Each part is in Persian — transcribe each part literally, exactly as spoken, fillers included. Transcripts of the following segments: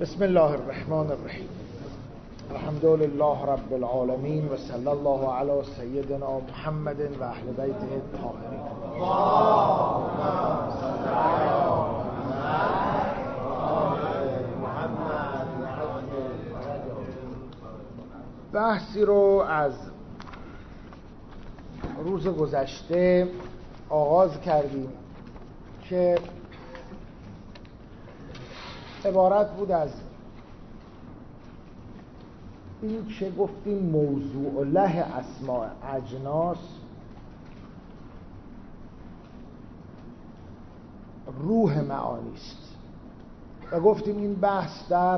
بسم الله الرحمن الرحیم. الحمد لله رب العالمین و صلی الله علی سیدنا محمد و اهل بیته الطاهرین. بحثی رو از روز گذشته آغاز کردیم که عبارت بود از این که گفتیم موضوع له اسماء اجناس روح معانی است و گفتیم این بحث در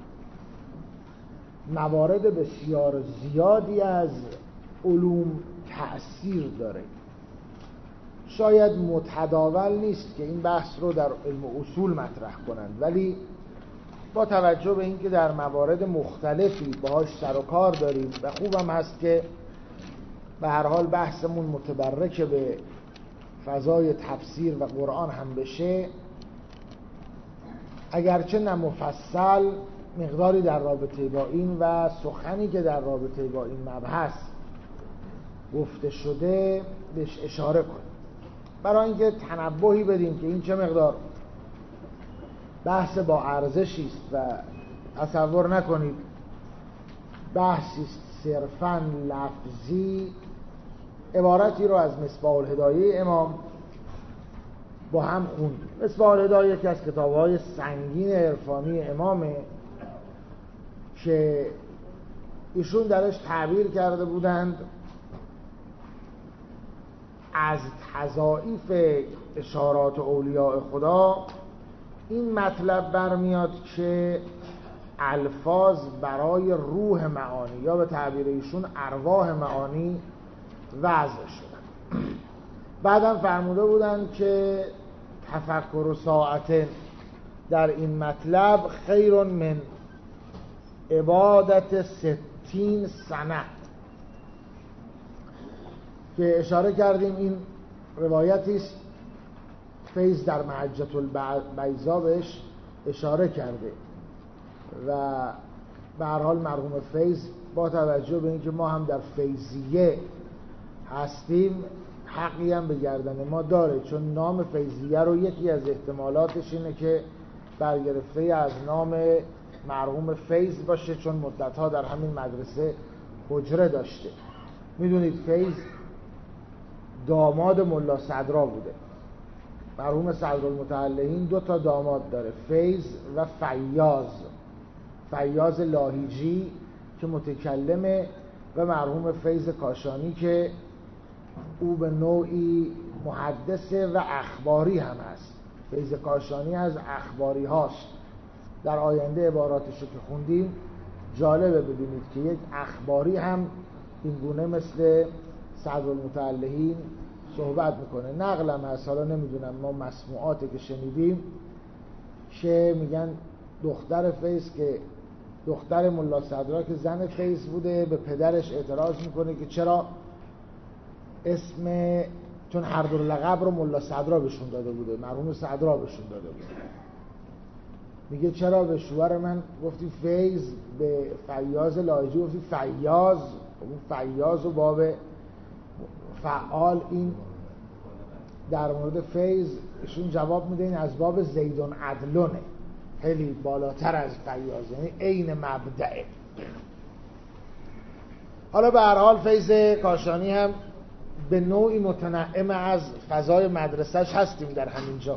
موارد بسیار زیادی از علوم تأثیر داره. شاید متداول نیست که این بحث رو در علم اصول مطرح کنند، ولی با توجه به اینکه در موارد مختلفی باهاش سر و کار داریم و خوبم هست که به هر حال بحثمون متبرک به فضای تفسیر و قرآن هم بشه، اگرچه نه مفصل، مقداری در رابطه با این و سخنی که در رابطه با این مبحث گفته شده بهش اشاره کنیم، برای اینکه تنبهی بدیم که این چه مقدار بحث با ارزشی است و تصور نکنید بحثی است صرفاً لفظی. عبارتی رو از مصباح الهدایه امام با هم خوندیم. مصباح الهدایه یکی از کتاب‌های سنگین عرفانی امامه که ایشون درش تعبیر کرده بودند از تضاعیف اشارات اولیاء خدا این مطلب برمیاد که الفاظ برای روح معانی یا به تعبیر ایشون ارواح معانی وضع شدن. بعدم فرموده بودن که تفکر و ساعت در این مطلب خیر من عبادت ستین سنه، که اشاره کردیم این روایتی است فیض در محجة البیضا بهش اشاره کرده و به هر حال مرحوم فیض با توجه به اینکه ما هم در فیضیه هستیم حقی هم به گردن ما داره، چون نام فیضیه رو یکی از احتمالاتش اینه که برگرفته از نام مرحوم فیض باشه، چون مدتها در همین مدرسه حجره داشته. میدونید فیض داماد ملا صدرا بوده. مرحوم صدرالمتعلقین دو تا داماد داره، فیض و فیاض. فیاض لاهیجی که متکلمه و مرحوم فیض کاشانی که او به نوعی محدثه و اخباری هم هست. فیض کاشانی از اخباری هاست. در آینده عباراتش رو که خوندیم جالبه ببینید که یک اخباری هم این گونه مثل صدرالمتعلقین صحبت میکنه. نقلم هست، حالا نمیدونم، ما مسموعاتی که شنیدیم که میگن دختر فیض که دختر ملا صدرا که زن فیض بوده به پدرش اعتراض میکنه که چرا اسم، چون هر دو لقب رو ملا صدرا بهشون داده بوده، مرحوم صدرا بهشون داده بوده، میگه چرا به شوهر من گفتی فیض، به فیاض لاهیجی گفتی فیاض؟ اون فیاض و باب فعال این در مورد فیض ایشون جواب میده این از باب زیدون عدلونه، خیلی بالاتر از فیاض، یعنی عین مبدعه. حالا به هر حال فیض کاشانی هم به نوعی متنعم از فضای مدرسهش هستیم در همین جا.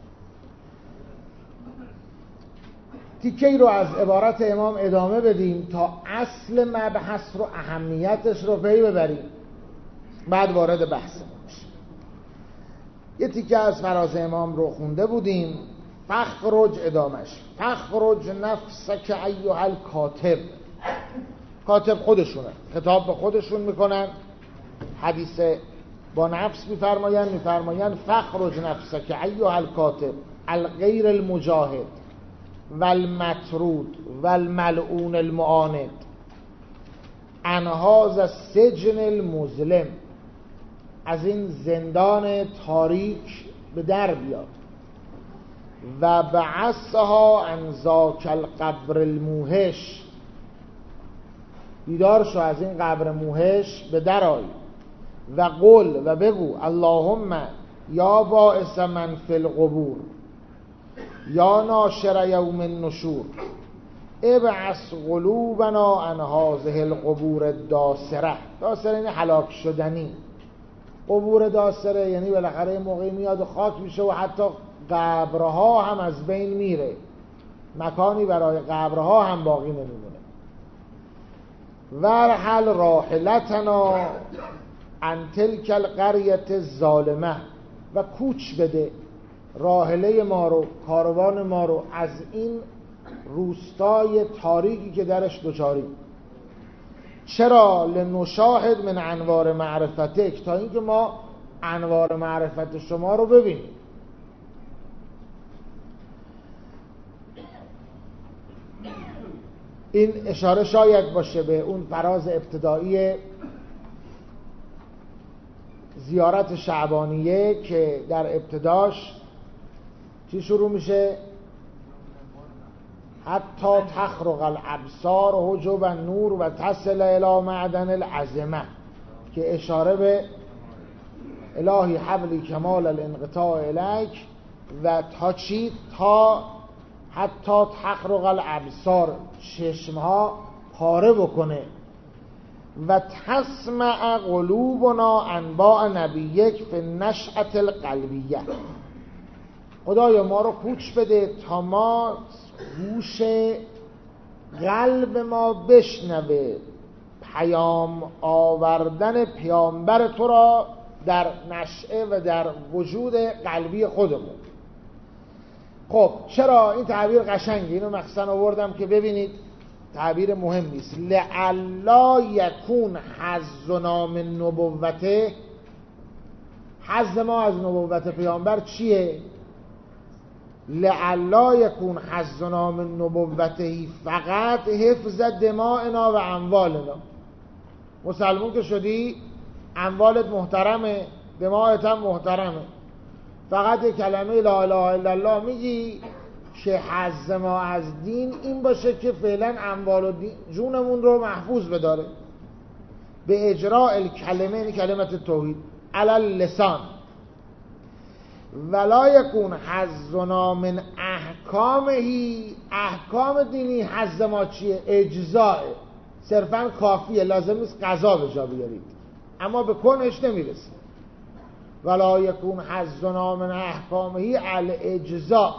تیکه‌ای رو از عبارت امام ادامه بدیم تا اصل مبحث رو، اهمیتش رو پی ببریم، بعد وارد بحث میشیم. یه تیکه از فراز امام رو خونده بودیم، فخرج ادامش، فخرج نفسک ایها الکاتب. کاتب خودشونه، خطاب به خودشون میکنن، حدیث با نفس میفرماین میفرماین فخرج نفسک ایها الکاتب الغیر المجاهد والمطرود والملعون المعاند عن هذا السجن المظلم. از این زندان تاریک به در بیاد و بعثها عن ذاک القبر الموحش، بیدار شو از این قبر موحش به در آی. و قل و بگو اللهم یا باعث من فی القبور یا ناشر یوم النشور ابعث قلوبنا عن هذه القبور الداسره. داسره یعنی هلاک شدنی، قبور داسره یعنی بالاخره موقعی میاد و خاک میشه و حتی قبرها هم از بین میره، مکانی برای قبرها هم باقی نمیمونه. ورحل راحلتنا عن تلک القریة الظالمه، و کوچ بده راحله ما رو، کاروان ما رو از این روستای تاریکی که درش دوچاری. چرا؟ لنشاهد من انوار معرفتک، تا اینکه ما انوار معرفت شما رو ببینیم. این اشاره شاید باشه به اون فراز ابتدایی زیارت شعبانیه که در ابتداش چی شروع میشه؟ حتی تخرق الابصار و حجب النور و تصل الی معدن العظمه، که اشاره به الهی حبلی کمال الانقطاع الیک و تا چی؟ تا حتی تخرق الابصار، چشمها پاره بکنه. و تسمع قلوبنا انباء نبیک فی النشأة القلبیه، خدایا ما رو کوچ بده تا ما گوش قلب ما بشنوه پیام آوردن پیامبر تو را در نشأه و در وجود قلبی خودمون. خب چرا این تعبیر قشنگه؟ اینو مخصوصا آوردم که ببینید تعبیر مهمی است. لعلا یکون حظنا من نبوته، حظ ما از نبوت پیامبر چیه؟ لعلا یکون حظنا من نبوته فقط حفظ دمائنا و اموالنا. مسلمون که شدی اموالت محترمه، دمائت هم محترمه، فقط یک کلمه لا اله الا الله میگی که حظ ما از دین این باشه که فعلا اموال و جونمون رو محفوظ بداره به اجراء الکلمه، این کلمت توحید علی اللسان. ولا یکون حظنا من احکامهی، احکام دینی حظ ما چیه؟ اجزاء، صرفا کافیه، لازم نیست قضا به جا بیارید، اما به کنش نمیرسید. ولا یکون حظنا من احکامهی الاجزاء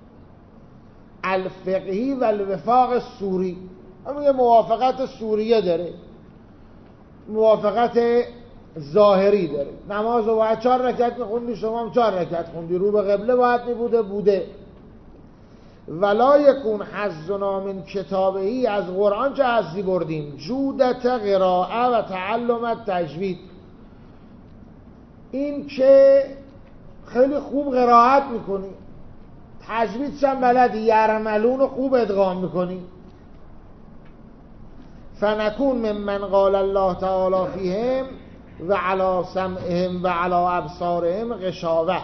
الفقهی و الوفاق سوری. همین موافقت سوریه داره، موافقت ظاهری داره. نماز رو باید چهار رکعت میخوندی، شما هم چهار رکعت خوندی، رو به قبله باید میبوده بوده. ولا یکون حظنا من کتابهی، از قرآن چه حظی بردیم؟ جودت قراءه و تعلم تجوید، این که خیلی خوب قرائت میکنی، تجویدش هم بلدی، یرملون رو خوب ادغام میکنی. فنکون ممن قال الله تعالی فیهم و علی سمعهم و علی ابصارهم غشاوه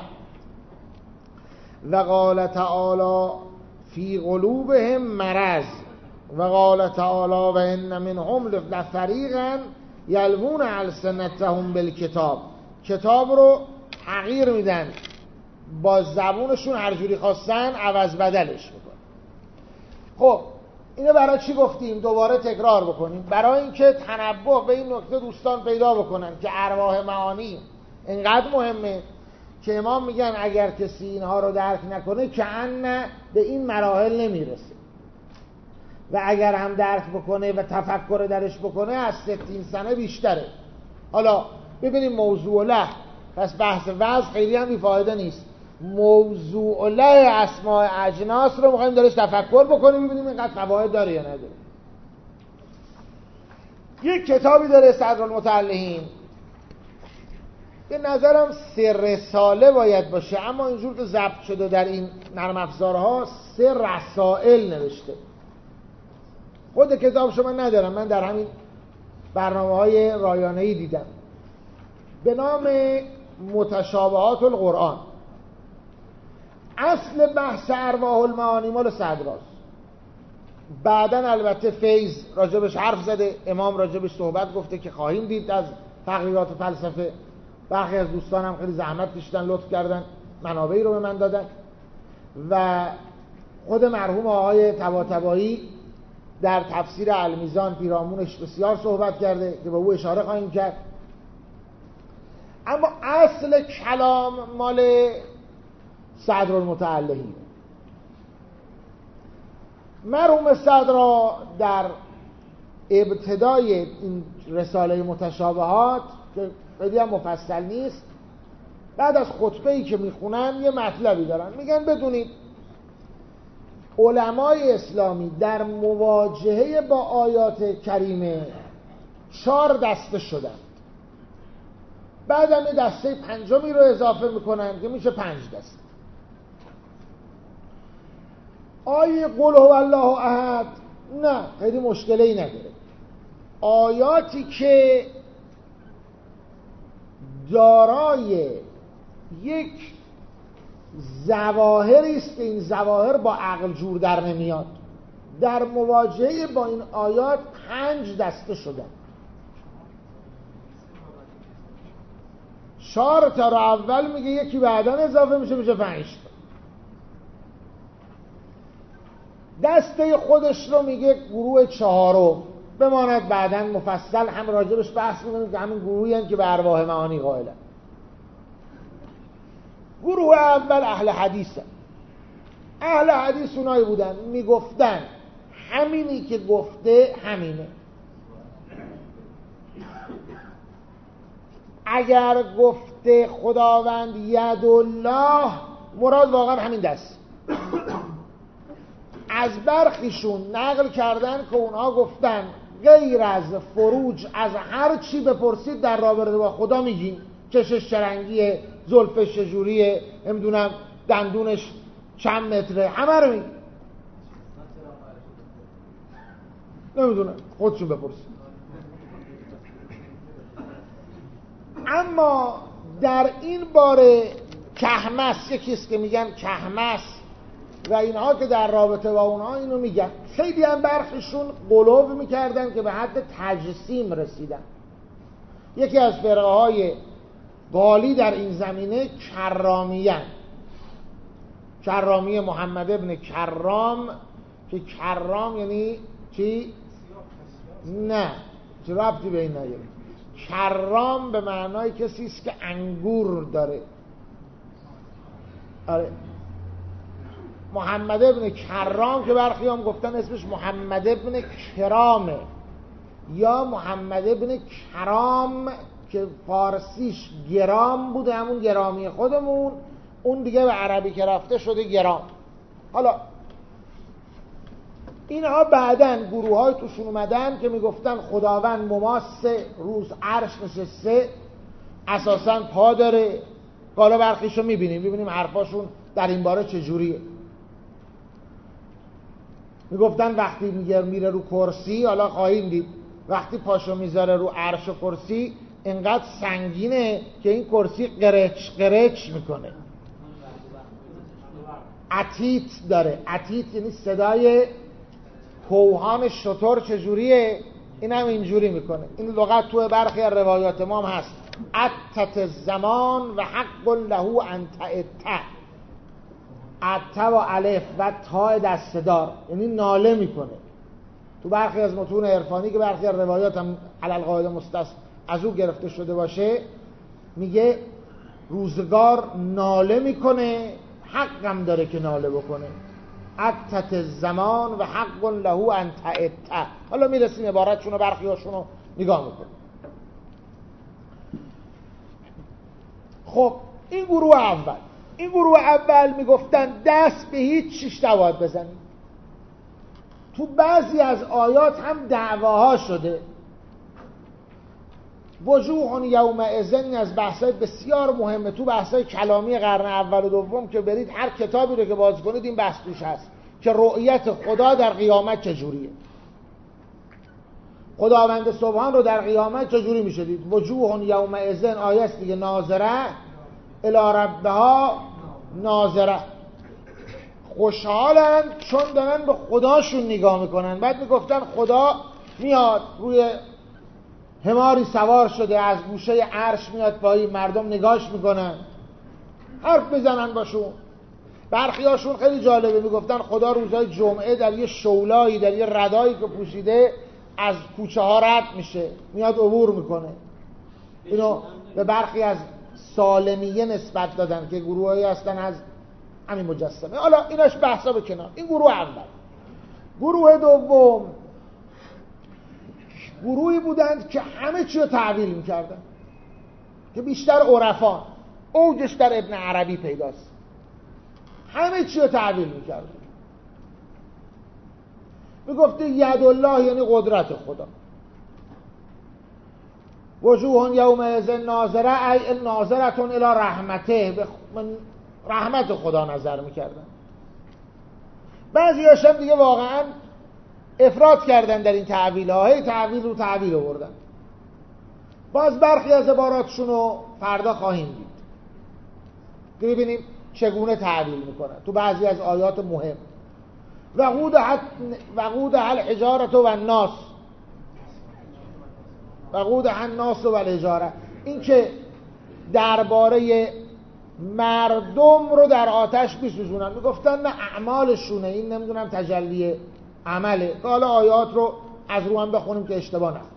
و قال تعالی فی قلوبهم مرض و قال تعالی و ان منهم لفریقا یلوون السنتهم بالکتاب، کتاب رو تغییر میدن، با زبونشون هر جوری خواستن عوض بدلش میکنن. خب اینو برای چی گفتیم؟ دوباره تکرار بکنیم، برای اینکه تنبه به این نکته دوستان پیدا بکنن که ارواح معانی اینقدر مهمه که امام میگن اگر کسی اینها رو درک نکنه که ان به این مراحل نمیرسه، و اگر هم درک بکنه و تفکر درش بکنه از ستین سنه بیشتره. حالا ببینیم موضوع له، پس بحث وضع خیلی هم بیفایده نیست. موضوع له اسماء اجناس رو میخوایم درش تفکر بکنیم، ببینیم اینقدر فواید داره یا نداره. یک کتابی داره صدرالمتعلقین، به نظرم سه رساله باید باشه، اما اینجور که ضبط شده در این نرم افزارها سه رسائل نوشته. خود کتابشو من ندارم، من در همین برنامه های رایانه‌ای دیدم، به نام متشابهات القرآن. اصل بحث ارواح المعانی مال صدراست. بعداً البته فیض راجبش حرف زده، امام راجبش صحبت گفته که خواهیم دید از تقریرات فلسفه. برخی از دوستانم خیلی زحمت کشیدن، لطف کردن، منابعی رو به من دادن و خود مرحوم آقای طباطبایی در تفسیر المیزان پیرامونش بسیار صحبت کرده که به او اشاره خواهیم کرد. اما اصل کلام مال صدرالمتعلهی. مرحوم صدرا در ابتدای این رساله متشابهات که خیلی هم مفصل نیست، بعد از خطبه‌ای که میخونن یه مطلبی دارن، میگن بدونید علمای اسلامی در مواجهه با آیات کریمه چهار دسته شدن، بعد هم دسته پنجمی رو اضافه میکنن که میشه پنج دسته. آیه قل هو الله احد نه خیلی مشکلی نداره. آیاتی که دارای یک ظواهری است که این ظواهر با عقل جور در نمیاد، در مواجهه با این آیات پنج دسته شدن. چهار تا رو اول میگه، یکی بعدا اضافه میشه میشه پنج تا. دسته خودش رو میگه گروه چهارم، بماند بعدا مفصل هم راجبش بحث میکنیم که همین گروهی هستند که به ارواح معانی قائلن. گروه اول اهل حدیثن. اهل حدیث اونایی بودن میگفتن همینی که گفته همینه، اگر گفته خداوند ید الله مراد واقعا همین دست. از برخیشون نقل کردن که اونها گفتن غیر از فروج از هر چی بپرسید در رابطه با خدا میگیم، چشش چرنگیه، زلفش چجوریه، نمیدونم دندونش چند متره، همه رو میگیم، نمیدونم خودشون بپرسید. اما در این باره کهمس، یکیست که میگن کهمس و اینها که در رابطه با اونها اینو میگن، خیلی هم برخیشون قلوب میکردن که به حد تجسیم رسیدن. یکی از فرقه های غالی در این زمینه کرامیان، کرامی محمد ابن کرام، که کرام یعنی چی؟ نه چه ربطی به این نداره. کرام به معنای کسی است که انگور داره. آره محمد ابن کرام که برخی هم گفتن اسمش محمد ابن کرامه یا محمد ابن کرام که فارسیش گرام بوده، همون گرامی خودمون، اون دیگه به عربی که رفته شده گرام. حالا اینها بعدن گروه های توشون اومدن که میگفتن خداوند مماسه، روز عرش نشسته، اساساً پا داره. حالا برخیشو میبینیم میبینیم حرفاشون در این باره چجوریه. میگفتن وقتی میگه میره رو کرسی، حالا خواهیم دید، وقتی پاشو میذاره رو عرش و کرسی اینقدر سنگینه که این کرسی قرچ قرچ میکنه. عتیت داره. عتیت یعنی صدای کوهان شتر چجوریه، این هم اینجوری میکنه. این لغت توی برخی روایات ما هم هست، عتت الزمان و حق له ان تعت. عت و الف و تا دستدار یعنی ناله میکنه. تو برخی از متون عرفانی که برخی از روایات هم علی القاعده مستثنا از او گرفته شده باشه، میگه روزگار ناله میکنه، حقم داره که ناله بکنه. عتت الزمان و حق له ان تعت. حالا میرسیم عبارتشون رو برخی هاشون رو نگاه میکنیم. خب این گروه اول این گروه اول میگفتن دست به هیچ چیش نباید بزنیم. تو بعضی از آیات هم دعواها شده. وجوه یومئذ از بحثای بسیار مهمه تو بحثای کلامی قرن اول و دوم که برید هر کتابی رو که باز کنید این بحث توش هست که رؤیت خدا در قیامت چجوریه. خداوند سبحان رو در قیامت چجوری میشه دید؟ وجوه یومئذ آیه است دیگه، ناظره الی ربها ناظره. خوشحالن چون دارن به خداشون نگاه میکنن. بعد میگفتن خدا میاد روی حماری سوار شده از گوشه عرش میاد پایین، مردم نگاش میکنن، حرف میزنن باشون. برخیاشون خیلی جالبه، میگفتن خدا روزهای جمعه در یه شولایی، در یه ردایی که پوشیده از کوچه ها رد میشه، میاد عبور میکنه. اینو به برخی از سالمیه نسبت دادن که گروهایی هستن از همین مجسمه. حالا ایناش بحثا به کنار. این گروه اول. گروه دوم گروهی بودند که همه چی رو تعویل میکردن، که بیشتر عرفان، اوجش در ابن عربی پیداست، همه چی رو تعویل میکردن. میگفته ید الله یعنی قدرت خدا، وجوه یومئذ ناظره ای ناظرتون الی رحمته، به رحمت خدا نظر میکردن. بعضی هاشم دیگه واقعا افراد کردن در این تعویل ها، هی تعویل رو تعویل آوردن. باز برخی از عباراتشون رو فردا خواهیم دید، ببینیم چگونه تعویل میکنن تو بعضی از آیات مهم. وقود الحجارة و الناس، وقود الناس و الحجاره، این که درباره مردم رو در آتش میسوزونن. میگفتن نه اعمالشونه، این نمیدونم تجلی عمله. که حالا آیات رو از رو هم بخونیم که اشتباه نکنیم.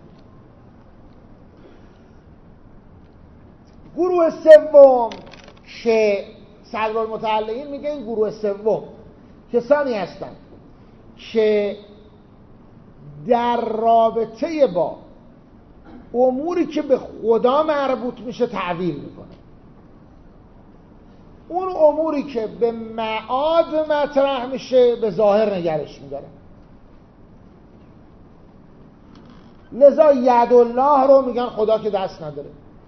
گروه سوم که صدرالمتعلقین میگه این گروه سوم کسانی هستند که در رابطه با اموری که به خدا مربوط میشه تعویل میکنه. اون اموری که به معاد مطرح میشه به ظاهر نگرش میدارن. لذا ید الله رو میگن خدا که دست نداره،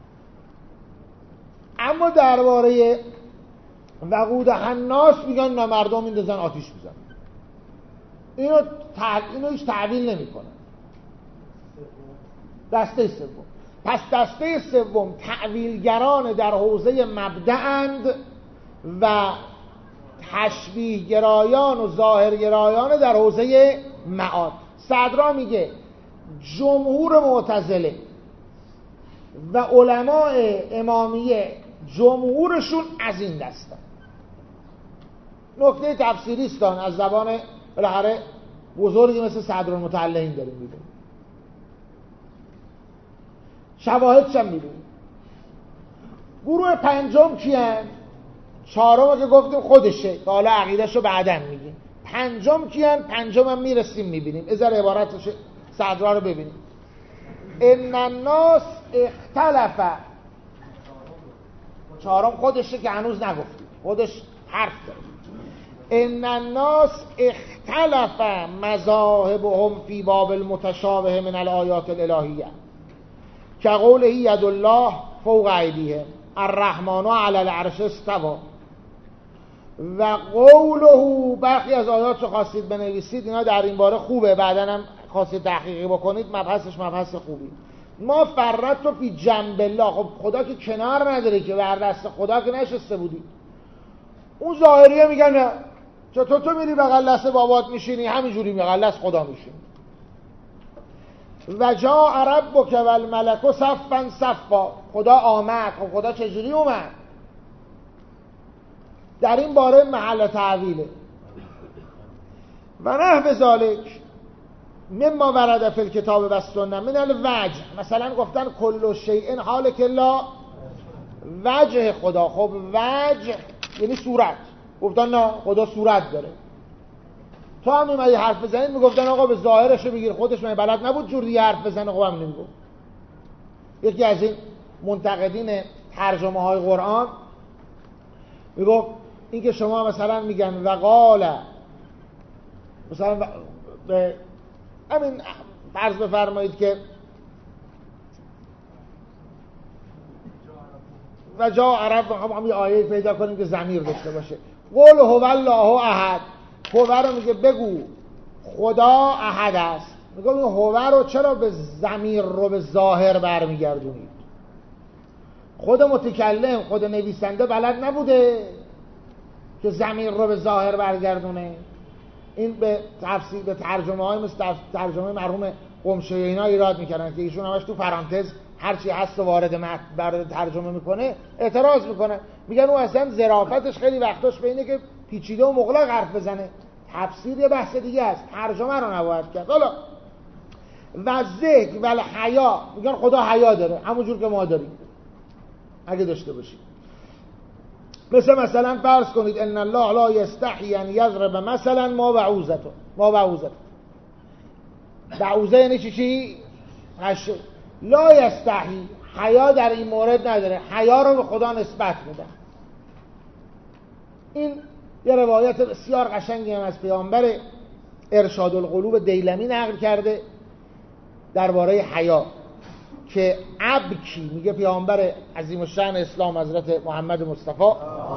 اما درباره وقود الناس میگن نه مردم میندازن آتیش میزنن. اینو تع... اینو هیچ تعویل نمیکنن. دسته سوم. پس دسته سوم تعویلگران در حوزه مبدأند و تشبیه گرایان و ظاهر گرایان در حوزه معاد. صدرا میگه جمهور معتزله و علماء امامیه جمهورشون از این دستن. نکته تفسیری استان از زبان بالاخره بزرگی مثل صدرالمتعلقین داریم میبینیم، شواهدش هم میبینیم. گروه پنجم کیان؟ چهارم که گفتیم خودشه که حالا عقیدهشو بعدن میگیم. پنجم کیان؟ پنجم هم میرسیم میبینیم. ازار عبارتش صدرا رو ببینیم. ان الناس اختلف. چهارم خودشه که هنوز نگفتیم، خودش حرف داره. ان الناس اختلف مذاهبهم فی باب المتشابه من الآیات الالهیه که قوله ید الله فوق ایدیهم الرحمن علی العرش استوى و قوله. برخی از آیات رو خواستید بنویسید، اینا در این باره خوبه، بعدن هم خواستید تحقیقی بکنید، مبحثش مبحث خوبی. ما فرط فی جنب الله، خب خدا که کنار نداره که، بر دست خدا که نشسته بودی. اون ظاهریه میگن نه، چطور تو میری بغل دست بابات میشینی، همینجوری بغل دست خدا میشینی. و جاء ربک و الملک صفا صفا، خدا آمد. خب خدا چجوری اومد؟ در این باره محل تعویله. و نحو ذالک مما ورد فی الکتاب و السنه من الوجه. مثلا گفتن کل شیء حالک الا وجه خدا. خب وجه یعنی صورت. گفتن نه خدا صورت داره. تو هم میمدی حرف بزنید میگفتن آقا به ظاهرشو بگیر، خودش من بلد نبود جور دیگه حرف بزنه. خب هم نمیگفت. یکی از این منتقدین ترجمه های قرآن میگفت این که شما مثلا میگن وقال، مثلا به همین فرض بفرمایید که و جا عرب هم یه آیه پیدا کنیم که ضمیر داشته باشه. قول هو الله احد. هو رو میگه بگو خدا احد است. میگه این هو رو چرا به ضمیر رو به ظاهر برمیگردونید؟ خود متکلم، خود نویسنده بلد نبوده که ضمیر رو به ظاهر برگردونه. این به تفسیر به ترجمه های مثل ترجمه مرحوم قمشوی اینا ایراد میکردن که ایشون همش تو پرانتز هرچی هست و وارد متن وارد ترجمه میکنه اعتراض میکنه، میگن او اصلا ظرافتش خیلی وقتاش به اینه که پیچیده و مغلق حرف بزنه. تفسیر یه بحث دیگه است، ترجمه رو نباید کرد. حالا و ذکر و حیا، میگن خدا حیا داره همونجور که ما داریم اگه داشته باشیم. مثل مثلا فرض کنید ان الله لا یستحی ان یضرب مثلا ما بعوضه ما بعوضه بعوضه یعنی چی چی؟ هشه. لا یستحی، حیا در این مورد نداره، حیا رو به خدا نسبت میدن. این یه روایت بسیار قشنگی هم از پیامبر ارشاد القلوب دیلمی نقل کرده درباره حیا که ابکی، میگه پیامبر عظیم الشأن اسلام حضرت محمد مصطفی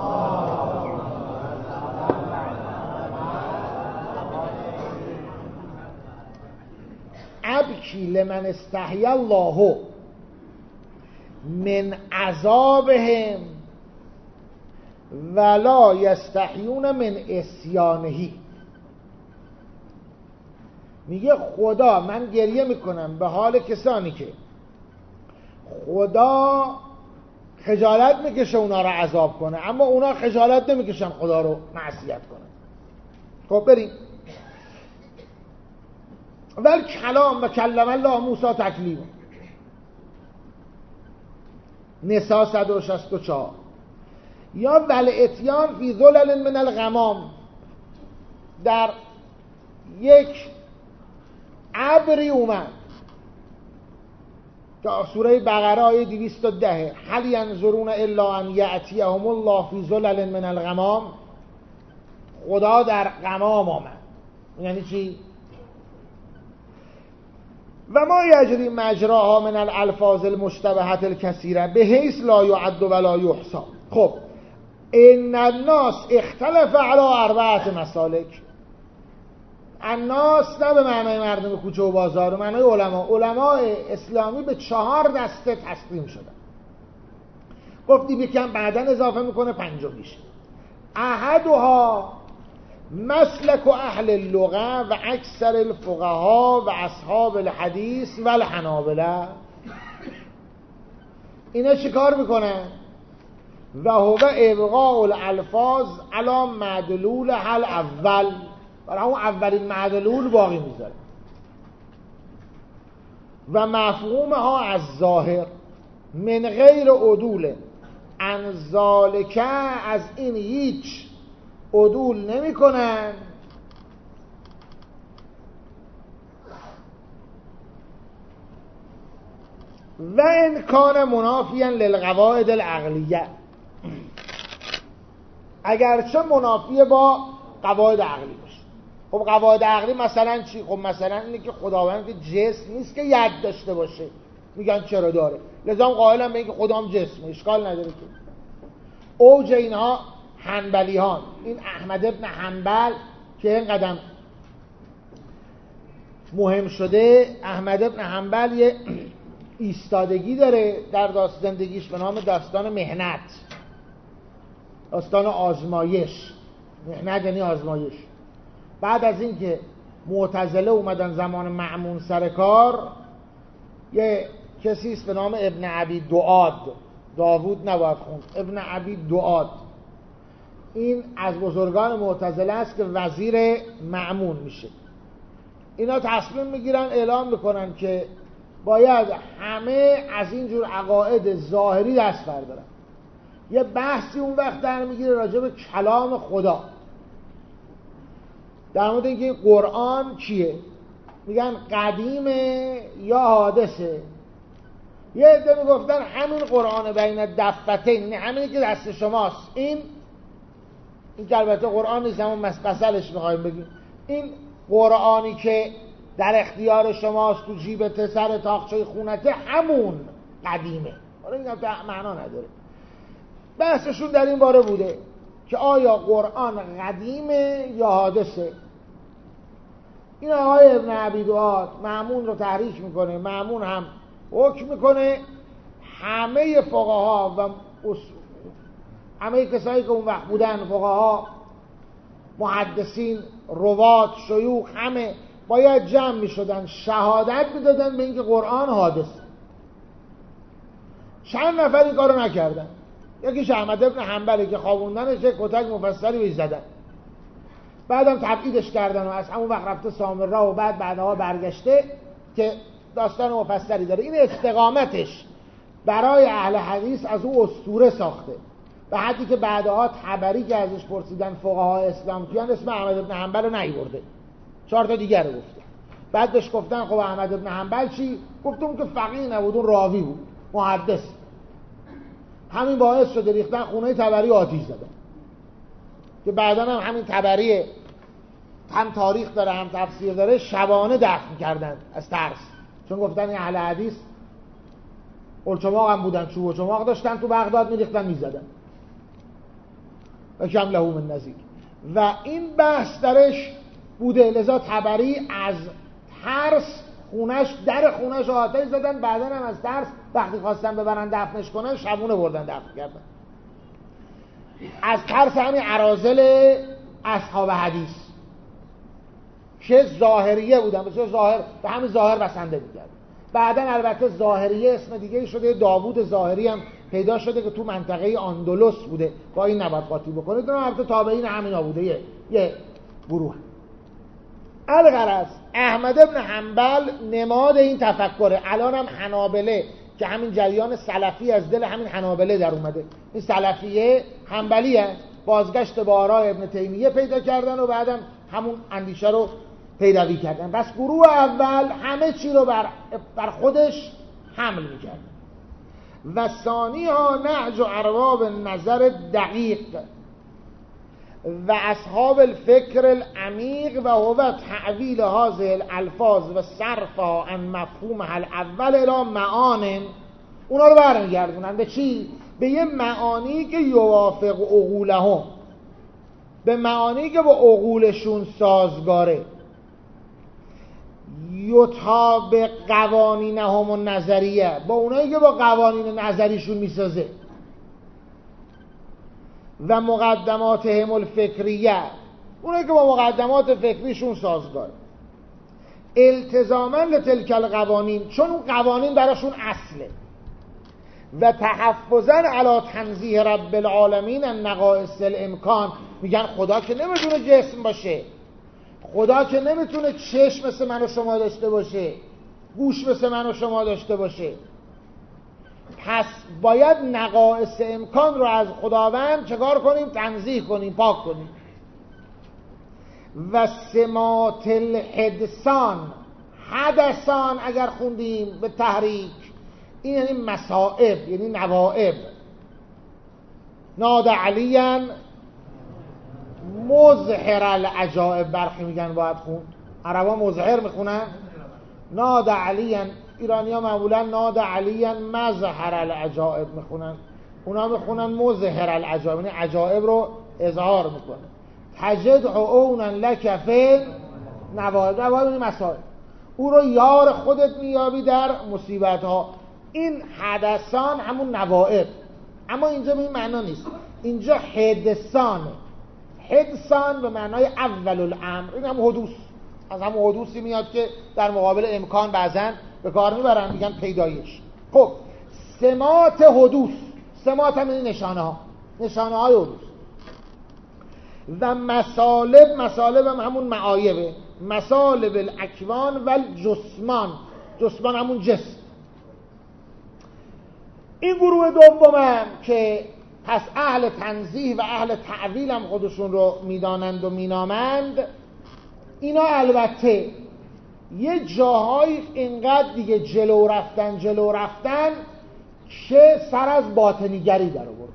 ابکی لمن استحی الله من عذابهم ولا یستحیون من عصیانه. میگه خدا، من گریه میکنم به حال کسانی که خدا خجالت میکشه اونا رو عذاب کنه اما اونا خجالت نمیکشن خدا رو معصیت کنه. خب بریم. ول کلام و کلم الله موسی تکلیما، نساء صد و شصت و چهار. یا ول اتیان فی ظلل من الغمام، در یک ابری اومد که سوره بقره آیه دویست و ده هل ینظرون الا ان یأتیهم الله فی ظلل من الغمام، خدا در غمام آمد. یعنی چی؟ و ما یجری مجراها من الالفاظ المشتبهات الکثیره به حیث لا یعد ولا یحصى. خب ان الناس اختلف علی اربعه مسالک. الناس نه به معنای مردم کوچه و بازار، به معنای علما. علمای اسلامی به چهار دسته تقسیم شدن. گفتیم یکم بعداً اضافه میکنه پنجمیش. احدها مسلک و اهل اللغه و اکثر الفقها و اصحاب الحدیث و الحنابلة. اینا چیکار میکنن؟ و هو ابقاء الالفاظ علی مدلول حل اول، برای اون اولین مدلول باقی میذاره و مفهومها از ظاهر من غیر عدول عن ذالک، از این هیچ عدول نمی کنن و ان کان منافیا للقواعد العقلیه، اگرچه منافی با قواعد عقلی باشه. خب قواعد عقلی مثلا چی؟ خب مثلا اینه که خداوند که جسم نیست که ید داشته باشه، میگن چرا داره، لذا هم قائلن به اینکه خدا هم جسمه، اشکال نداره که. اوج اینها حنبلیان، این احمد ابن حنبل که این قدم مهم شده. احمد ابن حنبل یه ایستادگی داره در داست زندگیش به نام داستان مهنت، داستان آزمایش. مهنت یعنی آزمایش. بعد از اینکه معتزله اومدن زمان مأمون سر کار، یه کسی است به نام ابن ابی دؤاد، داوود نباید خوند، ابن ابی دؤاد، این از بزرگان معتزله است که وزیر مأمون میشه. اینا تصمیم میگیرن اعلام میکنن که باید همه از اینجور عقاید ظاهری دست بردارن. یه بحثی اون وقت در میگیره راجع به کلام خدا، در مورد اینکه قرآن چیه، میگن قدیمه یا حادثه. یه عده میگفتن همین قرآن بین دفتین، یعنی همینی که دست شماست. این این که البته قرآن نیست، همون مسئلهش میخوایم بگیم. این قرآنی که در اختیار شماست تو جیبت سر تاقچه خونته، همون قدیمه. حالا این معنا نداره. بحثشون در این باره بوده که آیا قرآن قدیمه یا حادثه. این آقای ابن ابی دؤاد مأمون رو تحریک میکنه، مأمون هم حکم میکنه. همه فقها و همه کسایی که اون وقت بودن، فقها محدثین، روات، شیوخ همه باید جمع می شدن شهادت می دادن به اینکه قرآن حادث. چند نفر این کارو نکردن. یکیش احمد ابن حنبله که خوابوندنش یک کتک مفصلی بهش زدن، بعدم تبعیدش کردن و از همون وقت رفته سامرا و بعد بعدها برگشته که داستان مفصلی داره. این استقامتش برای اهل حدیث از او اسطوره ساخته، به حدی که بعدها طبری که ازش پرسیدن فقهای اسلام کیان اسم احمد ابن حنبل رو نیورده، چهار تا دیگر رو گفته. بعد بهش گفتن خب احمد ابن حنبل چی؟ گفتم که فقیه نبود، اون راوی بود، محدث. همین باعث شده ریختن خونه طبری آتیش زدن که بعداً هم همین طبری هم تاریخ داره هم تفسیر داره شبانه دفن کردن از ترس، چون گفتن این اهل حدیث الچماق هم بودن، چوب و چماق داشتن، تو بغداد میریختن میزدن و کم له من نظیر. و این بحث درش بوده، لذا طبری از ترس خونش در خونش آتش زدن، بعداً هم از ترس وقتی خواستن ببرن دفنش کنن شبونه بردن دفن کردن. از ترس همین اراذل اصحاب حدیث که ظاهریه بودن، بسیار ظاهر به همین ظاهر بسنده می‌کردن. بعداً البته ظاهریه اسم دیگه شده، داوود ظاهری هم پیدا شده که تو منطقه اندلس بوده، با این نباید قاطی بکنید. اون البته تابعین همینا بوده، یه, یه گروه. الغرض احمد ابن حنبل نماد این تفکره. الان هم حنابله که همین جریان سلفی از دل همین حنابله در اومده، این سلفیه حنبلیه، بازگشت به آراء ابن تیمیه پیدا کردن و بعدم همون اندیشه رو پیروی کردن. بس گروه اول همه چی رو بر, بر خودش حمل میکردن. و ثانی ها نهج و ارباب نظر دقیق و اصحاب الفکر العمیق و هو تعویل هذه الالفاظ و صرفها عن مفهومها الاول الى معان. اونا رو برمیگردونن به چی؟ به یه معانی که یوافق عقولهم، به معانی که با عقولشون سازگاره، یطابق قوانینهم النظریه، با اونایی که با قوانین نظریشون میسازه، و مقدماتهم الفکریه، اونایی که با مقدمات فکریشون سازگاره، التزاما لتلک القوانین، چون اون قوانین براشون اصله، و تحفظا علی تنزیه رب العالمین النقائص الامکان. میگن خدا که نمیتونه جسم باشه، خدا که نمیتونه چشم مثل من و شما داشته باشه، گوش مثل من و شما داشته باشه، پس باید نقائص امکان رو از خداوند چکار کنیم؟ تنزیه کنیم، پاک کنیم. و سمات الحدثان، حدثان اگر خوندیم به تحریک، این یعنی مصائب، یعنی نوائب. ناد علیاً مظهر العجائب، برخی میگن باید خوند، عربا مظهر میخونن، ناد علیاً، ایرانی ها معمولا ناد علیاً مظهر العجائب میخونن، اونا میخونن مظهر العجائب، یعنی عجائب رو اظهار میکنه. تجد عونا لک فی نوائب، نوائب این مسائل، او رو یار خودت میابی در مصیبت ها. این حدثان همون نوائب، اما اینجا به این معنا نیست، اینجا حدثانه. حدثان به معنای اول الامر، این هم حدوث، از هم حدوثی میاد که در مقابل امکان بعضن به کار میبرن، میگن پیدایش. خب سمات حدوث، سمات هم این نشانه ها، نشانه های حدوث. و مسالب، مسالب هم همون معایبه، مسالب الاکوان و الجسمان، جسمان همون جسم. این گروه دومم که پس اهل تنزیه و اهل تعویل هم خودشون رو میدانند و مینامند، اینا البته یه جاهای اینقدر دیگه جلو رفتن جلو رفتن که سر از باطنیگری در آوردن.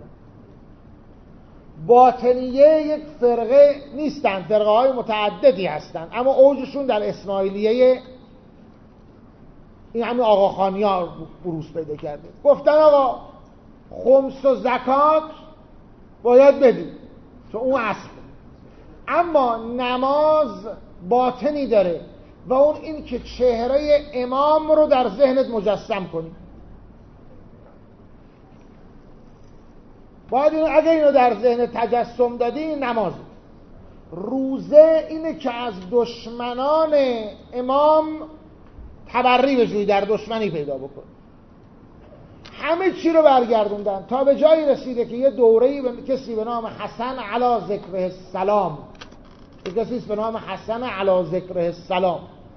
باطنیه یک فرقه نیستن، فرقه های متعددی هستن، اما اوجشون در اسماعیلیه، این همین آقاخانی ها بروز پیدا کرده. گفتن آقا خمس و زکات باید بدیم چون اون اصل، اما نماز باطنی داره و اون این که چهره امام رو در ذهنت مجسم کنی. باید این اگه اینو در ذهن تجسم دادی این نمازه. روزه اینه که از دشمنان امام تبری بجویی، در دشمنی پیدا بکن. همه چی رو برگردوندن تا به جایی رسیده که یه دوره‌ای به کسی به نام حسن علی ذکر السلام، کسی به نام حسن علی ذکر السلام،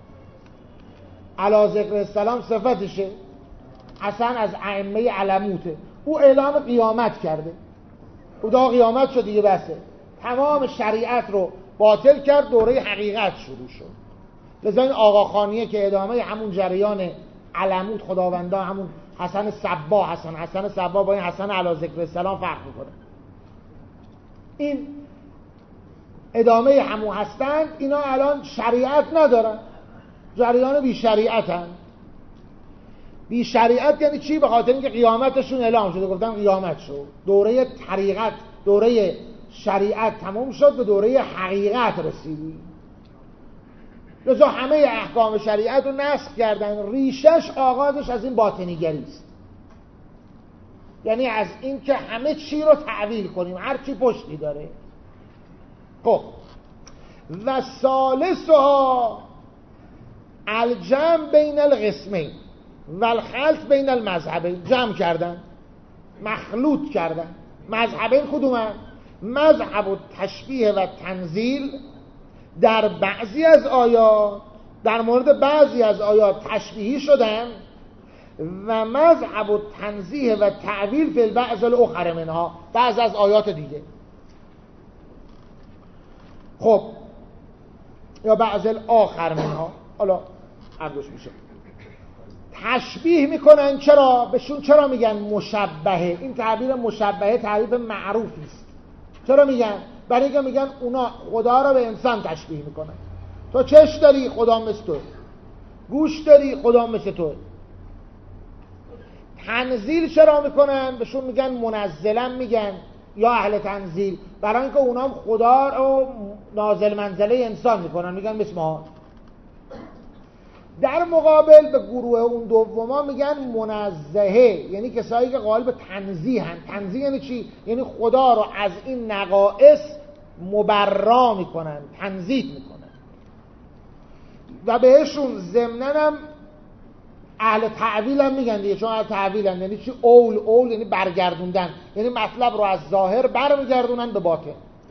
علی ذکر السلام صفتشه، حسن از ائمه علموته، او اعلام قیامت کرده، او دا قیامت شد دیگه، بسه تمام شریعت رو باطل کرد، دوره حقیقت شروع شد. لذا این آقاخانیه که ادامه همون جریان علموت خداوندان، همون حسن صبا، حسن حسن صبا با این حسن علی ذکر السلام فرق میکنه. این ادامه همون هستند، اینا الان شریعت ندارن، جریان بی شریعتن. بی شریعت یعنی چی؟ به خاطر اینکه قیامتشون اعلام شده، گفتن قیامت شد، دوره طریقت، دوره شریعت تموم شد، به دوره حقیقت رسیدی. لذا همه احکام شریعت رو نسخ کردن. ریشش آغازش از این باطنیگری است، یعنی از این که همه چی رو تعویل کنیم، هر چی پشتی داره. خب و ثالثها الجمع بین القسمین و الخلط بین المذهبین، جمع کردن، مخلوط کردن. مذهبین کدومن؟ مذهب و تشبیه و تنزیل در بعضی از آیات، در مورد بعضی از آیات تشبیهی شدن، و مذهب و تنزیه و تعویل فی البعض الاخر منها، بعض از آیات دیگه. خب یا بعض الاخر منها، حالا عرضش میشه. تشبیه میکنن، چرا؟ بهشون چرا میگن مشبهه؟ این تعبیر مشبهه تعریف معروفی است. چرا میگن؟ برای اینکه میگن اونا خدا رو به انسان تشبیه میکنن. تو چشم داری، خدا مثل تو. گوش داری، خدا مثل تو. تنزیل چرا میکنن؟ بهشون میگن منزلا، میگن یا اهل تنزیل، برای اینکه اونا هم خدا رو نازل منزله انسان میکنن، میگن مثل ما. در مقابل به گروه اون دوما میگن منزهه، یعنی کسایی که قائل به تنزیه هن. تنزیه یعنی چی؟ یعنی خدا رو از این نقائص مبرا میکنن، تنزیه میکنن. و بهشون ضمناً هم اهل تعویل هم میگن دیگه، چون اهل تعویل هم یعنی چی؟ اول اول یعنی برگردوندن، یعنی مطلب رو از ظاهر برمیگردونن به باطن.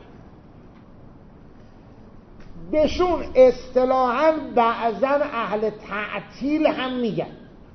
بهشون اصطلاحاً بعضاً اهل تعطیل هم میگن.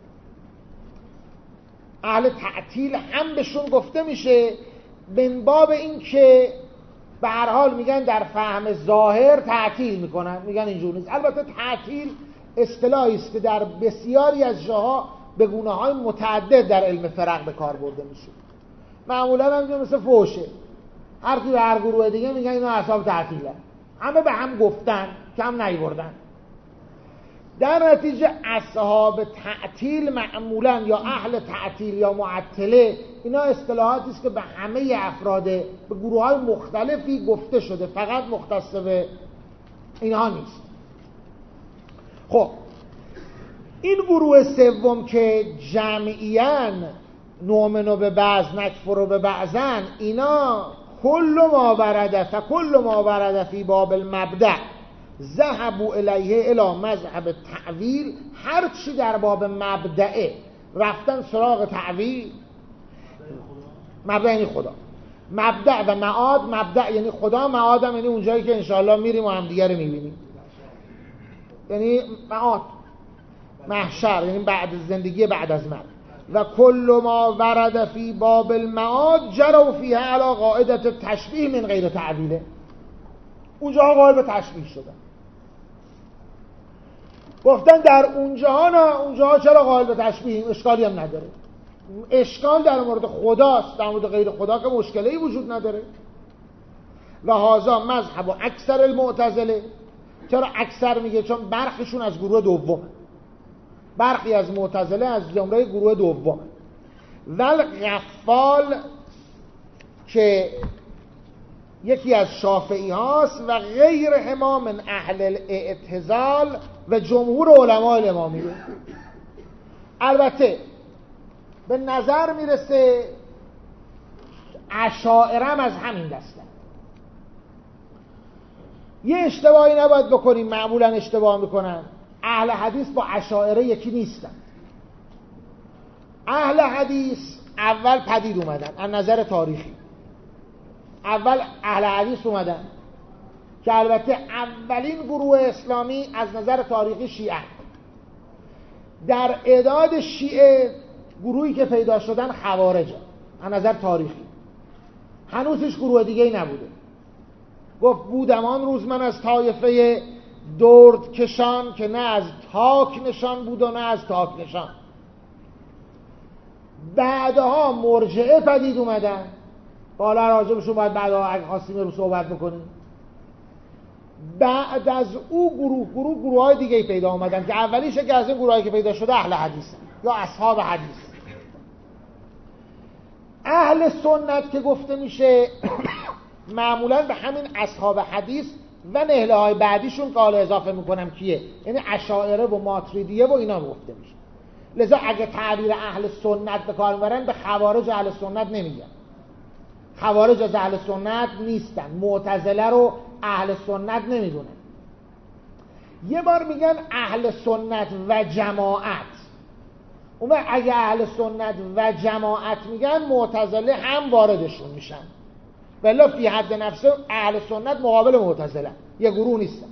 اهل تعطیل هم بهشون گفته میشه، من باب این که به هر حال میگن در فهم ظاهر تعطیل میکنن، میگن اینجور نیست. البته تعطیل اصطلاحی است که در بسیاری از جاها به گونه‌های متعدد در علم فرق به کار برده میشه. معمولاً هم مثل فوشه، هر کی به هر گروه دیگه میگن اینا اصحاب تعطیلن، همه به هم گفتن، کم نیوردن. در نتیجه اصحاب تعطیل معمولاً یا اهل تعطیل یا معطله، اینا اصطلاحاتی است که به همه افراد به گروه‌های مختلفی گفته شده، فقط مختص به اینها نیست. خب این گروه سوم که جمعیاً نؤمن به بعض نکفر به بعضن، اینا کل ما ورد فکل ما ورد فی باب المبدأ ذهبوا الیه الی مذهب تعویل، هر چی در باب مبدأه رفتن سراغ تعویل. مبدأ یعنی خدا، مبدأ و معاد. مبدأ یعنی خدا، معاد هم یعنی اونجایی که انشاءالله میریم و همدیگه رو میبینیم، یعنی معاد، محشر، یعنی بعد زندگی بعد از مرگ. و کل ما ورد فی باب المعاد جروا فیها علی قاعده تشبیه من غیر تعویله، اونجاها قائل به تشبیه شدن. گفتن در اونجاها نه، اونجاها چرا قائل به تشبیه؟ اشکالی هم نداره. اشکال در مورد خداست، در مورد غیر خدا که مشکلی وجود نداره. و هذا مذهب و اکثر المعتزله. چرا اکثر میگه؟ چون برخیشون از گروه دومه، برخی از معتزله از زمره گروه دومه. ول غفال که یکی از شافعی هاست و غیر هما من اهل الاعتزال و جمهور علماء امامیه. البته به نظر میرسه اشاعره از همین دسته. یه اشتباهی نباید بکنیم، معمولا اشتباه میکنن. اهل حدیث با اشاعره یکی نیستن. اهل حدیث اول پدید اومدن از نظر تاریخی. اول اهل حدیث اومدن که البته اولین گروه اسلامی از نظر تاریخی شیعه. در اعداد شیعه گروهی که پیدا شدن خوارجه از نظر تاریخی. هنوز هیچ گروه دیگه ای نبوده. گفت بودم آن روز من از طایفه درد کشان که نه از تاک نشان بود و نه از تاک نشان. بعدها مرجعه پدید اومدن، حالا راجبشون باید بعدها اگه خواستیم رو صحبت بکنیم. بعد از او گروه گروه گروه های دیگه پیدا اومدن که اولیش که از این گروه هایی که پیدا شده اهل حدیث یا اصحاب حدیث. اهل سنت که گفته میشه معمولا به همین اصحاب حدیث و نهله های بعدیشون که حالا اضافه میکنم کیه، یعنی اشاعره و ماتریدیه و اینا گفته میشه. لذا اگه تعبیر اهل سنت به کار میبرن به خوارج اهل سنت نمیگن. خوارج از اهل سنت نیستن. معتزله رو اهل سنت نمیدونن. یه بار میگن اهل سنت و جماعت. اون اگه اهل سنت و جماعت میگن معتزله هم واردشون میشن. بلا فی حد نفسه اهل سنت مقابل معتزله، یه گروه نیستن.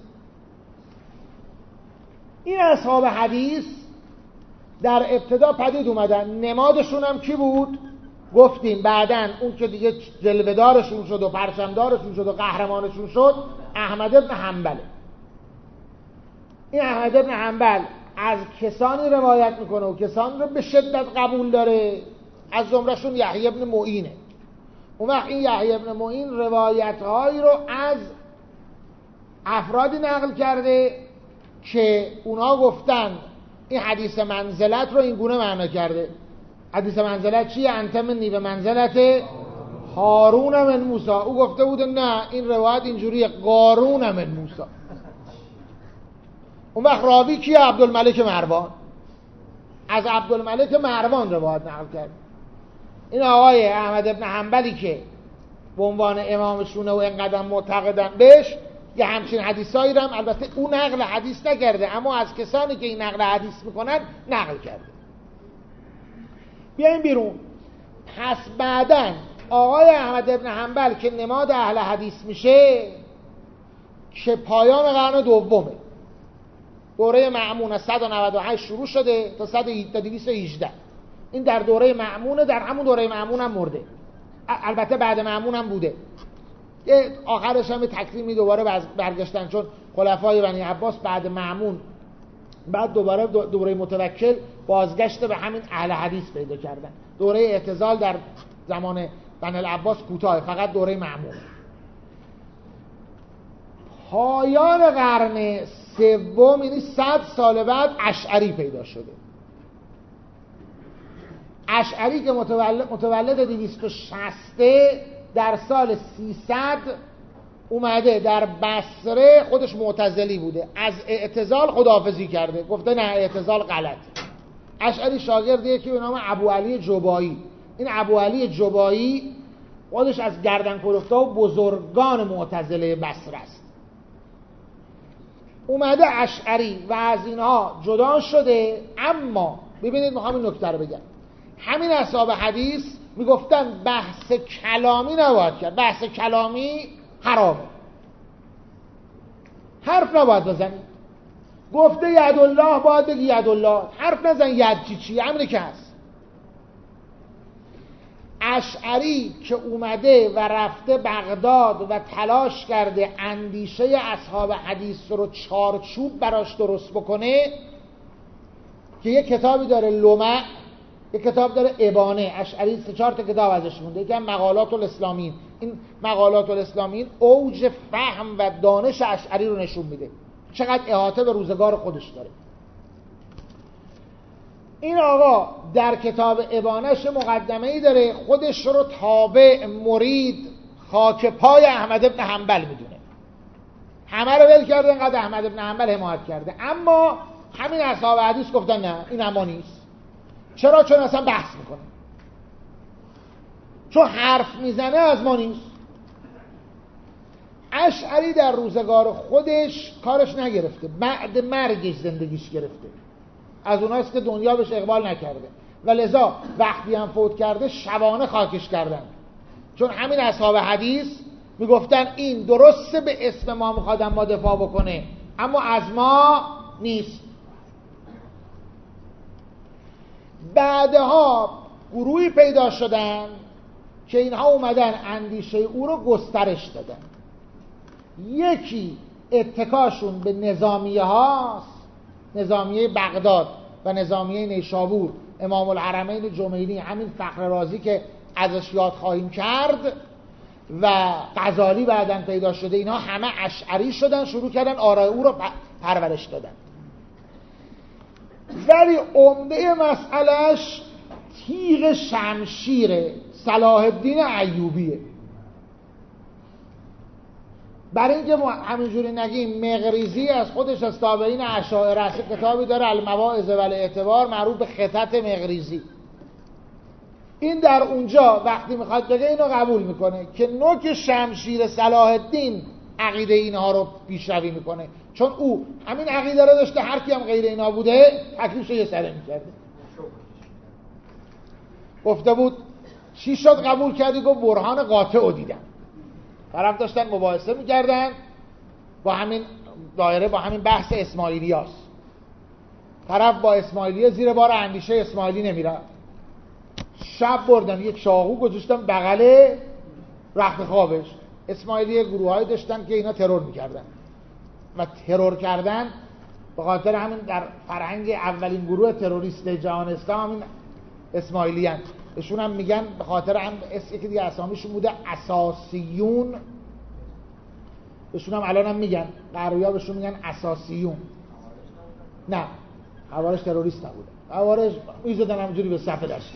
این اصحاب حدیث در ابتدا پدید اومدن. نمادشون هم کی بود؟ گفتیم بعدن اون که دیگه جلوه‌دارشون شد و پرچمدارشون شد و قهرمانشون شد احمد ابن حنبل. این احمد ابن حنبل از کسانی روایت میکنه و کسانی رو به شدت قبول داره، از زمرشون یحیی ابن معینه. اون وقت این یحیی ابن معین روایت‌هایی رو از افرادی نقل کرده که اونا گفتن این حدیث منزلت رو این گونه معنا کرده. حدیث منزلت چیه؟ انت منی به منزلت هارون من موسی. او گفته بوده نه این روایت اینجوریه، قارون من موسی. اون وقت راوی کیه؟ عبدالملک مروان. از عبدالملک مروان روایت نقل کرد. این آقای احمد ابن حنبلی که به عنوان امامشونه و اینقدر معتقدن بهش، یه همچین حدیثایی رو هم البته او نقل حدیث نکرده اما از کسانی که این نقل حدیث میکنن نقل کرده. بیایم بیرون. پس بعدن آقای احمد ابن حنبل که نماد اهل حدیث میشه که پایان قرن دومه، دوره مأمون از صد و نود و هشت شروع شده تا دویست و هجده. این در دوره مأمونه، در همون دوره مأمون هم مرده. البته بعد مأمون هم بوده که آخرش هم تکریمی دوباره برگشتن، چون خلفای بنی عباس بعد مأمون بعد دوباره دوره متوکل بازگشت به همین اهل حدیث پیدا کردن. دوره اعتزال در زمان بنی العباس کوتاه، فقط دوره مأمون. پایان قرن سوم یعنی صد سال بعد اشعری پیدا شده. اشعری که متولد متولد دویست و شصت در سال سیصد اومده در بصره. خودش معتزلی بوده، از اعتزال خداحافظی کرده، گفته نه اعتزال غلط. اشعری شاگردیه که به نام ابو علی جبایی. این ابو علی جبایی خودش از گردن کلفته و بزرگان معتزله بصره است. اومده اشعری و از اینها جدا شده. اما ببینید میخوام این نکته رو بگم، همین اصحاب حدیث میگفتن بحث کلامی نباید کرد. بحث کلامی حرامه، حرف نباید بزنی. گفته یدالله باید بگی یدالله، حرف نزن ید چی چی، همینه که هست. اشعری که اومده و رفته بغداد و تلاش کرده اندیشه اصحاب حدیث رو چارچوب براش درست بکنه، که یه کتابی داره لمع، یه کتاب داره ابانه. اشعری سه چهار تا کتاب ازش مونده. یکی هم مقالات الاسلامین. این مقالات الاسلامین اوج فهم و دانش اشعری رو نشون میده، چقدر احاطه به روزگار خودش داره. این آقا در کتاب ابانش مقدمه‌ای داره، خودش رو تابع، مرید، خاک پای احمد ابن حنبل میدونه. همه رو ول کرده، اینقدر احمد ابن حنبل حمایت کرده. اما همین اصحاب حدیث گفتن نه این اما نیست. چرا؟ چون اصلا بحث میکنه، چون حرف میزنه از ما نیست. اشعری در روزگار خودش کارش نگرفته، بعد مرگش زندگیش گرفته، از اوناست که دنیا بهش اقبال نکرده و لذا وقتی هم فوت کرده شبانه خاکش کردن، چون همین اصحاب حدیث میگفتن این درسته به اسم ما میخواد ما دفاع بکنه اما از ما نیست. بعدها گروهی پیدا شدن که اینها اومدن اندیشه او رو گسترش دادن. یکی اتکاشون به نظامیه هاست، نظامیه بغداد و نظامیه نیشابور، امام الحرمین جمینی، همین فخر رازی که ازش یاد خواهیم کرد و غزالی بعدن پیدا شده، اینها همه اشعری شدن، شروع کردن آرای او رو پرورش دادن. ولی عمده مسئلهش تیغ شمشیر صلاح الدین ایوبیه. برای اینکه ما همینجوری نگیم، مقریزی از خودش از تابعین اشاعره است، کتابی داره المواعظ والاعتبار معروف به خطت مقریزی. این در اونجا وقتی میخواد بگه اینو قبول میکنه که نوک شمشیر صلاح الدین عقیده اینها رو پیشروی میکنه، چون او همین عقیده رو داشته، هر کی هم غیر اینا بوده تکلیفش یه سره میکرده. گفته بود چی شد قبول کردی؟ گفت برهان قاطع رو دیدم. طرف داشتن مباحثه میکردن با همین دایره، با همین بحث اسماعیلیاست. طرف با اسماعیلیه زیر بار اندیشه اسماعیلی نمیره. شب بردن یک چاقو گذاشتن بغل رخت خوابش. اسماعیلیه گروهایی داشتن که اینا ترور میکردن و ترور کردن به خاطر همین در فرهنگ اولین گروه تروریست جهان اسلام همین اسماعیلیان. اشون هم میگن به خاطر هم یکی دیگه اسامیشون بوده اساسیون، اشون هم الان هم میگن غربی‌ها بهشون میگن اساسیون. نه، خوارج تروریست نبوده، خوارج میزدن همجوری به صفحه داشت.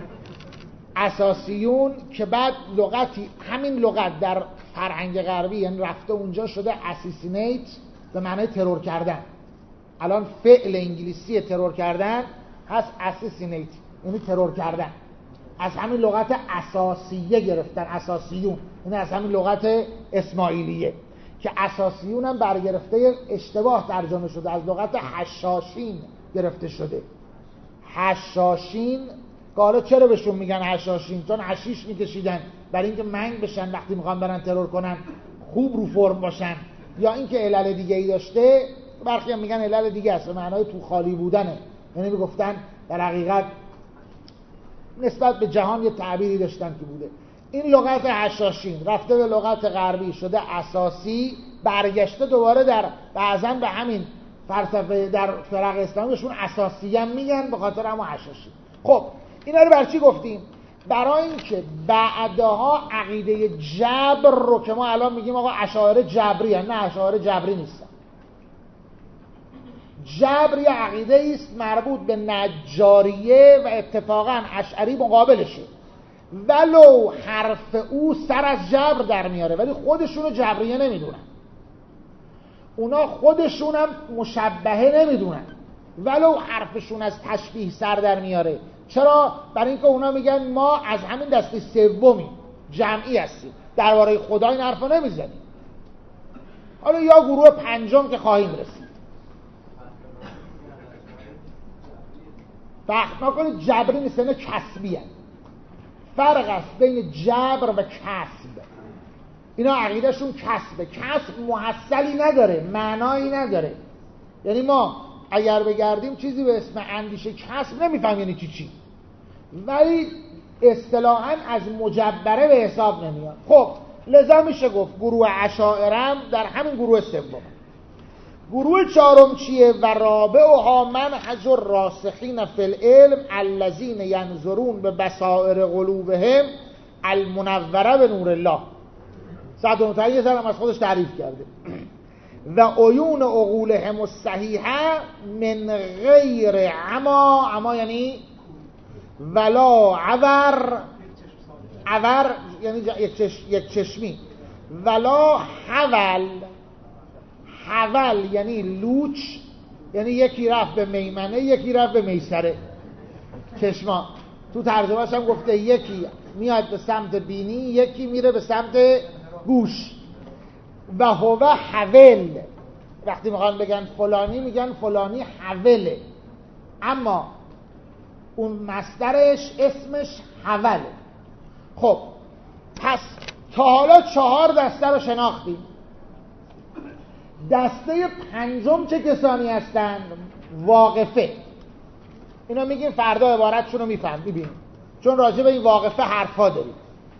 اساسیون که بعد لغتی، همین لغت در فرهنگ غربی یعنی رفته اونجا شده اسیسینیت به معنی ترور کردن. الان فعل انگلیسی ترور کردن هست اسیسینیت، یعنی ترور کردن. از همین لغت اساسیه گرفتن، اساسیون، این از همین لغت اسماعیلیه که اساسیون هم برگرفته اشتباه ترجمه شده، از لغت حشاشین گرفته شده. حشاشین حالا چرا بهشون میگن حشاشین؟ چون حشیش میکشیدن برای اینکه منگ بشن وقتی میخوان برن ترور کنن، خوب رو فرم باشن، یا اینکه علل دیگه ای داشته. برخی هم میگن علل دیگه است، معنای تو خالی بودنه، یعنی میگفتن در حقیقت نسبت به جهان یه تعبیری داشتن که بوده. این لغت حشاشین رفته به لغت غربی شده اساسی، برگشته دوباره در بعضن به همین فلسفه در فرق اسلامیشون اساسی هم میگن به خاطر همون حشاشین. خب اینا رو بر چی گفتیم؟ برای اینکه بعدها عقیده جبر رو که ما الان میگیم آقا اشاعره جبری هستن، نه اشاعره جبری نیستن. جبر یه عقیده است مربوط به نجاریه و اتفاقا اشعری مقابلشه، ولو حرف او سر از جبر در میاره ولی خودشونو جبریه نمیدونن. اونا خودشون هم مشبهه نمیدونن ولو حرفشون از تشبیه سر در میاره. چرا؟ برای اینکه اونا میگن ما از همین دسته سومی جمعی هستیم، درباره خدا این حرفا نمیزنیم. حالا یا گروه پنجم که خواهیم رسید. فقط نکنید جبری نیست، نه کسبی هست. فرق است بین جبر و کسب. اینا عقیدهشون کسبه. کسب محصلی نداره، معنایی نداره. یعنی ما اگر بگردیم چیزی به اسم اندیشه کسب نمیفهم یعنی چی چی، ولی اصطلاحاً از مجبره به حساب نمیاد. خب لذا میشه گفت گروه اشاعره در همین گروه سوم. گروه چهارم چیه؟ و رابعها منهج الراسخین فی العلم الذین ینظرون به بصائر قلوبهم المنوره به نور الله. سعد المطهری یه ذره از خودش تعریف کرده. و عیون عقولهم الصحیحه من غیر عما، عما یعنی ولا عور، عور یعنی یک, چش... یک چشمی، ولا حول، حول یعنی لوچ، یعنی یکی رفت به میمنه یکی رفت به میسره چشما. تو ترجمه‌اش هم گفته یکی میاد به سمت بینی یکی میره به سمت گوش. و هو حول. وقتی میخوان بگن فلانی میگن فلانی حوله، اما اون مصدرش اسمش حوله. خب پس تا حالا چهار دسته رو شناختیم. دسته پنجم چه کسانی هستن؟ واقفه. اینا میگیم فردا عبارتشون رو میفهم میبینیم، چون راجع به این واقفه حرفا داریم.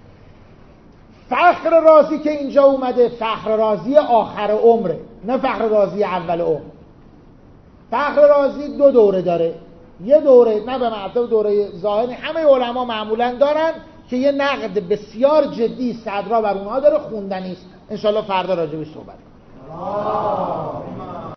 فخر رازی که اینجا اومده فخر رازی آخر عمره، نه فخر رازی اول عمر. فخر رازی دو دوره داره. یه دوره نه به مراتب دوره ظاهری همه علما معمولا دارن که یه نقد بسیار جدی صدرا بر اونها داره، خوندنی است. انشالله فردا راجع بهش صحبت کنیم.